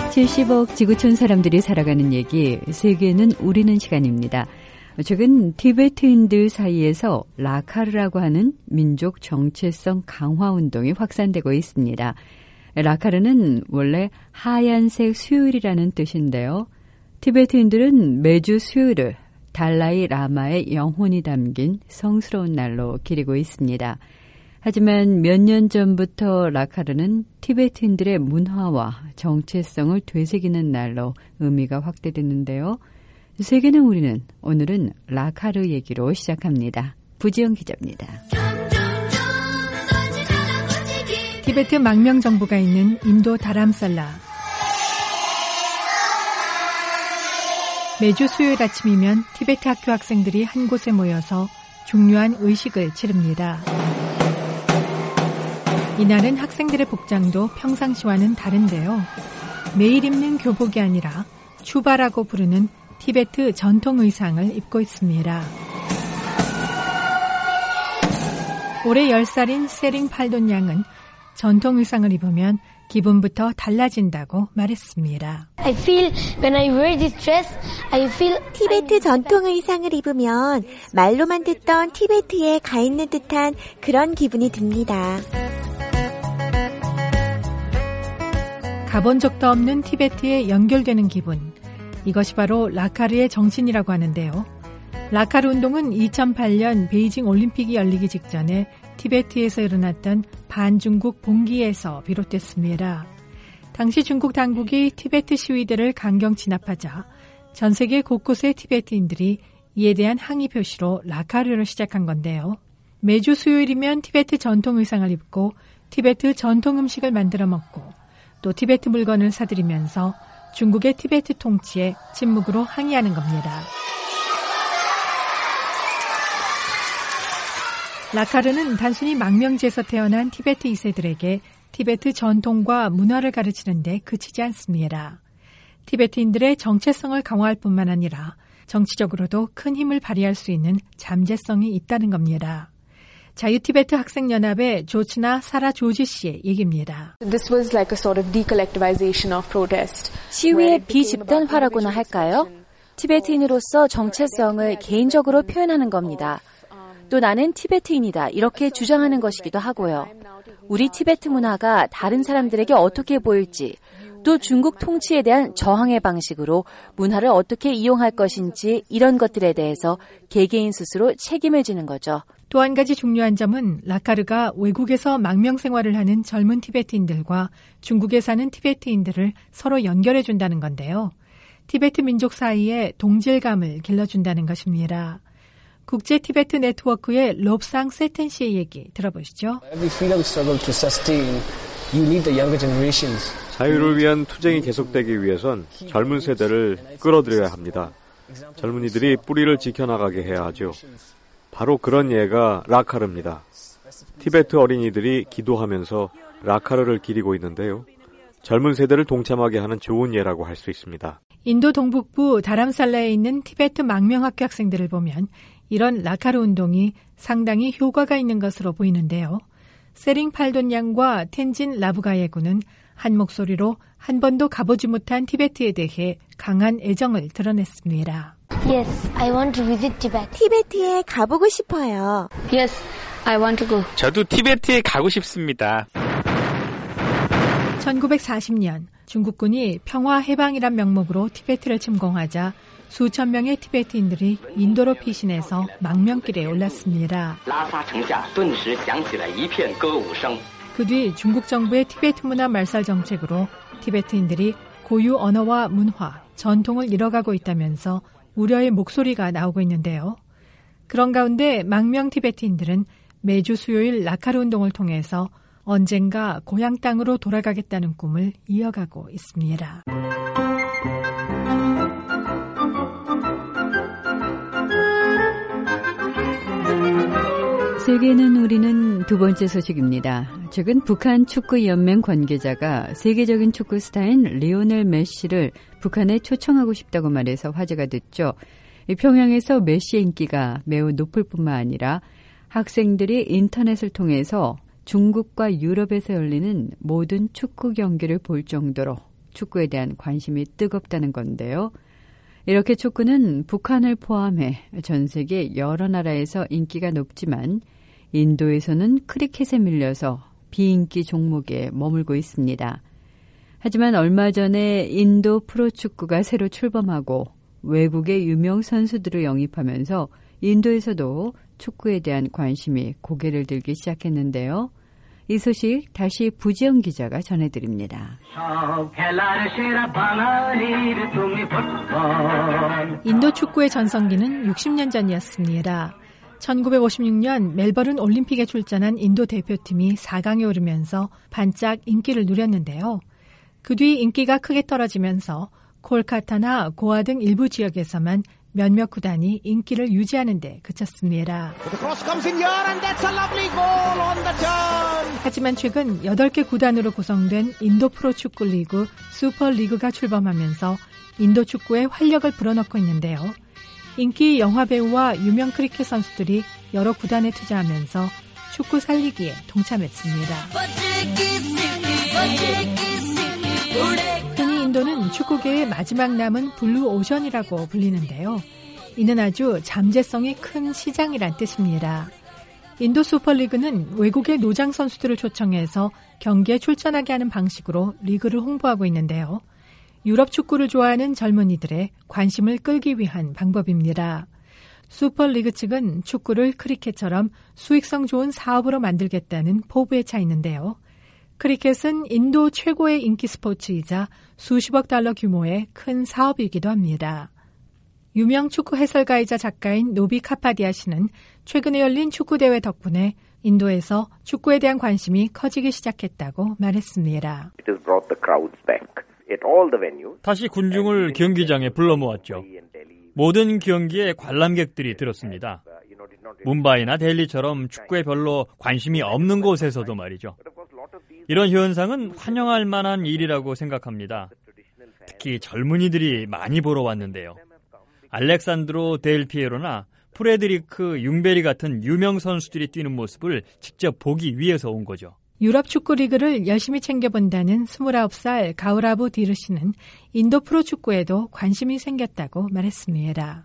70억 지구촌 사람들이 살아가는 얘기, 세계는 우리는 시간입니다. 최근 티베트인들 사이에서 라카르라고 하는 민족 정체성 강화 운동이 확산되고 있습니다. 라카르는 원래 하얀색 수요일이라는 뜻인데요. 티베트인들은 매주 수요일을 달라이 라마의 영혼이 담긴 성스러운 날로 기리고 있습니다. 하지만 몇 년 전부터 라카르는 티베트인들의 문화와 정체성을 되새기는 날로 의미가 확대됐는데요. 세계는 우리는 오늘은 라카르 얘기로 시작합니다. 부지영 기자입니다. 티베트 망명 정부가 있는 인도 다람살라. 매주 수요일 아침이면 티베트 학교 학생들이 한 곳에 모여서 중요한 의식을 치릅니다. 이날은 학생들의 복장도 평상시와는 다른데요. 매일 입는 교복이 아니라 추바라고 부르는 티베트 전통 의상을 입고 있습니다. 올해 10살인 세링 팔돈 양은 전통 의상을 입으면 기분부터 달라진다고 말했습니다. 티베트 전통 의상을 입으면 말로만 듣던 티베트에 가 있는 듯한 그런 기분이 듭니다. 가본 적도 없는 티베트에 연결되는 기분. 이것이 바로 라카르의 정신이라고 하는데요. 라카르 운동은 2008년 베이징 올림픽이 열리기 직전에 티베트에서 일어났던 반중국 봉기에서 비롯됐습니다. 당시 중국 당국이 티베트 시위대를 강경 진압하자 전 세계 곳곳의 티베트인들이 이에 대한 항의 표시로 라카르를 시작한 건데요. 매주 수요일이면 티베트 전통 의상을 입고 티베트 전통 음식을 만들어 먹고 또 티베트 물건을 사들이면서 중국의 티베트 통치에 침묵으로 항의하는 겁니다. 라카르는 단순히 망명지에서 태어난 티베트 2세들에게 티베트 전통과 문화를 가르치는 데 그치지 않습니다. 티베트인들의 정체성을 강화할 뿐만 아니라 정치적으로도 큰 힘을 발휘할 수 있는 잠재성이 있다는 겁니다. 자유티베트 학생연합의 조츠나 사라 조지 씨의 얘기입니다. 시위의 비집단화라고나 할까요? 티베트인으로서 정체성을 개인적으로 표현하는 겁니다. 또 나는 티베트인이다 이렇게 주장하는 것이기도 하고요. 우리 티베트 문화가 다른 사람들에게 어떻게 보일지 또 중국 통치에 대한 저항의 방식으로 문화를 어떻게 이용할 것인지 이런 것들에 대해서 개개인 스스로 책임을 지는 거죠. 또 한 가지 중요한 점은 라카르가 외국에서 망명 생활을 하는 젊은 티베트인들과 중국에 사는 티베트인들을 서로 연결해 준다는 건데요. 티베트 민족 사이에 동질감을 길러준다는 것입니다. 국제 티베트 네트워크의 롭상 세텐 씨의 얘기 들어보시죠. 자유를 위한 투쟁이 계속되기 위해선 젊은 세대를 끌어들여야 합니다. 젊은이들이 뿌리를 지켜나가게 해야 하죠. 바로 그런 예가 라카르입니다. 티베트 어린이들이 기도하면서 라카르를 기리고 있는데요. 젊은 세대를 동참하게 하는 좋은 예라고 할 수 있습니다. 인도 동북부 다람살라에 있는 티베트 망명학교 학생들을 보면 이런 라카르 운동이 상당히 효과가 있는 것으로 보이는데요. 세링 팔돈 양과 텐진 라부가예 군은 한 목소리로 한 번도 가보지 못한 티베트에 대해 강한 애정을 드러냈습니다. Yes, I want to visit Tibet. 티베트에 가보고 싶어요. Yes, I want to go. 저도 티베트에 가고 싶습니다. 1940년 중국군이 평화해방이란 명목으로 티베트를 침공하자 수천 명의 티베트인들이 인도로 피신해서 망명길에 올랐습니다. 그 뒤 중국 정부의 티베트 문화 말살 정책으로 티베트인들이 고유 언어와 문화, 전통을 잃어가고 있다면서 우려의 목소리가 나오고 있는데요. 그런 가운데 망명 티베트인들은 매주 수요일 라카르 운동을 통해서 언젠가 고향 땅으로 돌아가겠다는 꿈을 이어가고 있습니다. 세계는 우리는 두 번째 소식입니다. 최근 북한 축구연맹 관계자가 세계적인 축구 스타인 리오넬 메시를 북한에 초청하고 싶다고 말해서 화제가 됐죠. 평양에서 메시의 인기가 매우 높을 뿐만 아니라 학생들이 인터넷을 통해서 중국과 유럽에서 열리는 모든 축구 경기를 볼 정도로 축구에 대한 관심이 뜨겁다는 건데요. 이렇게 축구는 북한을 포함해 전 세계 여러 나라에서 인기가 높지만 인도에서는 크리켓에 밀려서 비인기 종목에 머물고 있습니다. 하지만 얼마 전에 인도 프로축구가 새로 출범하고 외국의 유명 선수들을 영입하면서 인도에서도 축구에 대한 관심이 고개를 들기 시작했는데요. 이 소식 다시 부지영 기자가 전해드립니다. 인도 축구의 전성기는 60년 전이었습니다. 1956년 멜버른 올림픽에 출전한 인도 대표팀이 4강에 오르면서 반짝 인기를 누렸는데요. 그 뒤 인기가 크게 떨어지면서 콜카타나 고아 등 일부 지역에서만 몇몇 구단이 인기를 유지하는 데 그쳤습니다. 하지만 최근 8개 구단으로 구성된 인도 프로축구 리그 슈퍼리그가 출범하면서 인도 축구에 활력을 불어넣고 있는데요. 인기 영화 배우와 유명 크리켓 선수들이 여러 구단에 투자하면서 축구 살리기에 동참했습니다. 흔히 인도는 축구계의 마지막 남은 블루 오션이라고 불리는데요. 이는 아주 잠재성이 큰 시장이란 뜻입니다. 인도 슈퍼리그는 외국의 노장 선수들을 초청해서 경기에 출전하게 하는 방식으로 리그를 홍보하고 있는데요. 유럽 축구를 좋아하는 젊은이들의 관심을 끌기 위한 방법입니다. 슈퍼리그 측은 축구를 크리켓처럼 수익성 좋은 사업으로 만들겠다는 포부에 차 있는데요. 크리켓은 인도 최고의 인기 스포츠이자 수십억 달러 규모의 큰 사업이기도 합니다. 유명 축구 해설가이자 작가인 노비 카파디아 씨는 최근에 열린 축구대회 덕분에 인도에서 축구에 대한 관심이 커지기 시작했다고 말했습니다. 다시 군중을 경기장에 불러 모았죠. 모든 경기에 관람객들이 들었습니다. 뭄바이나 델리처럼 축구에 별로 관심이 없는 곳에서도 말이죠. 이런 현상은 환영할 만한 일이라고 생각합니다. 특히 젊은이들이 많이 보러 왔는데요. 알렉산드로 델 피에로나 프레드리크 융베리 같은 유명 선수들이 뛰는 모습을 직접 보기 위해서 온 거죠. 유럽 축구 리그를 열심히 챙겨본다는 29살 가우라부 디르 씨는 인도 프로축구에도 관심이 생겼다고 말했습니다.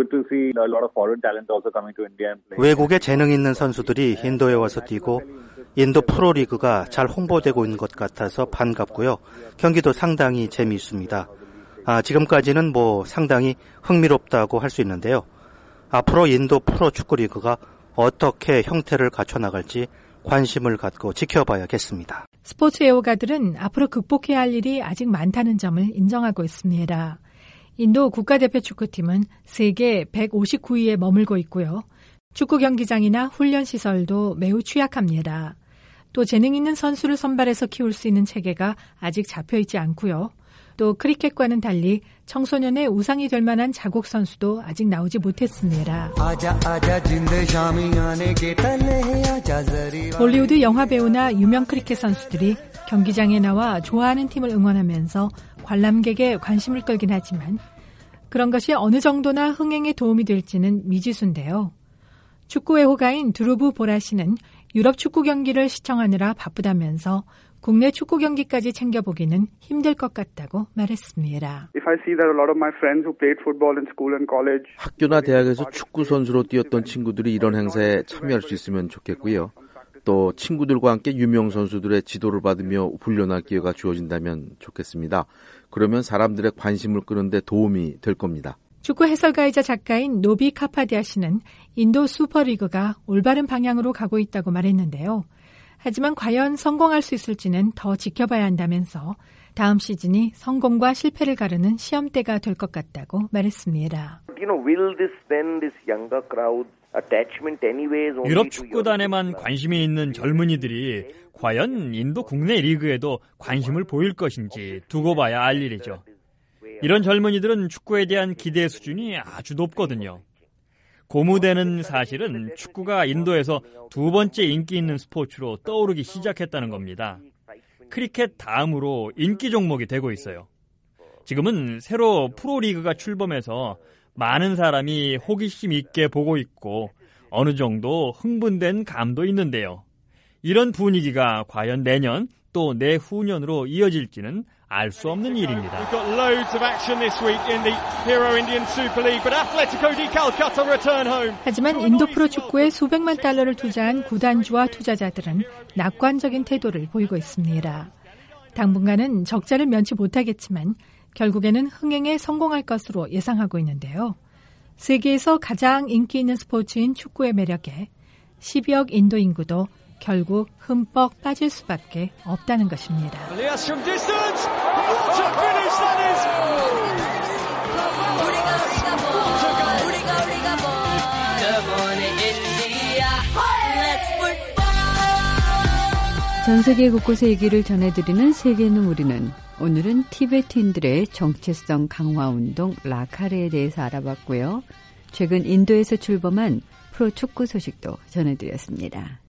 외국에 재능 있는 선수들이 인도에 와서 뛰고 인도 프로리그가 잘 홍보되고 있는 것 같아서 반갑고요. 경기도 상당히 재미있습니다. 지금까지는 상당히 흥미롭다고 할 수 있는데요. 앞으로 인도 프로축구리그가 어떻게 형태를 갖춰나갈지 관심을 갖고 지켜봐야겠습니다. 스포츠 애호가들은 앞으로 극복해야 할 일이 아직 많다는 점을 인정하고 있습니다. 인도 국가대표 축구팀은 세계 159위에 머물고 있고요. 축구 경기장이나 훈련 시설도 매우 취약합니다. 또 재능 있는 선수를 선발해서 키울 수 있는 체계가 아직 잡혀있지 않고요. 또 크리켓과는 달리 청소년의 우상이 될 만한 자국 선수도 아직 나오지 못했습니다. 볼리우드 영화 배우나 유명 크리켓 선수들이 경기장에 나와 좋아하는 팀을 응원하면서 관람객의 관심을 끌긴 하지만 그런 것이 어느 정도나 흥행에 도움이 될지는 미지수인데요. 축구 애호가인 드루브 보라 씨는 유럽 축구 경기를 시청하느라 바쁘다면서 국내 축구 경기까지 챙겨보기는 힘들 것 같다고 말했습니다. 학교나 대학에서 축구 선수로 뛰었던 친구들이 이런 행사에 참여할 수 있으면 좋겠고요. 또 친구들과 함께 유명 선수들의 지도를 받으며 훈련할 기회가 주어진다면 좋겠습니다. 그러면 사람들의 관심을 끄는데 도움이 될 겁니다. 축구 해설가이자 작가인 노비 카파디아 씨는 인도 슈퍼리그가 올바른 방향으로 가고 있다고 말했는데요. 하지만 과연 성공할 수 있을지는 더 지켜봐야 한다면서 다음 시즌이 성공과 실패를 가르는 시험대가 될 것 같다고 말했습니다. 유럽 축구단에만 관심이 있는 젊은이들이 과연 인도 국내 리그에도 관심을 보일 것인지 두고 봐야 알 일이죠. 이런 젊은이들은 축구에 대한 기대 수준이 아주 높거든요. 고무되는 사실은 축구가 인도에서 두 번째 인기 있는 스포츠로 떠오르기 시작했다는 겁니다. 크리켓 다음으로 인기 종목이 되고 있어요. 지금은 새로 프로리그가 출범해서 많은 사람이 호기심 있게 보고 있고 어느 정도 흥분된 감도 있는데요. 이런 분위기가 과연 내년 또 내후년으로 이어질지는 알 수 없는 일입니다. We've got loads of action this week in the Hero Indian Super League, but Atletico de Calcutta return home. 하지만 인도 프로축구에 수백만 달러를 투자한 구단주와 투자자들은 낙관적인 태도를 보이고 있습니다. 당분간은 적자를 면치 못하겠지만 결국에는 흥행에 성공할 것으로 예상하고 있는데요. 세계에서 가장 인기 있는 스포츠인 축구의 매력에 10억 인도 인구도 결국 흠뻑 빠질 수밖에 없다는 것입니다. 전 세계 곳곳의 얘기를 전해드리는 세계는 우리는, 오늘은 티베트인들의 정체성 강화 운동 라카르에 대해서 알아봤고요. 최근 인도에서 출범한 프로축구 소식도 전해드렸습니다.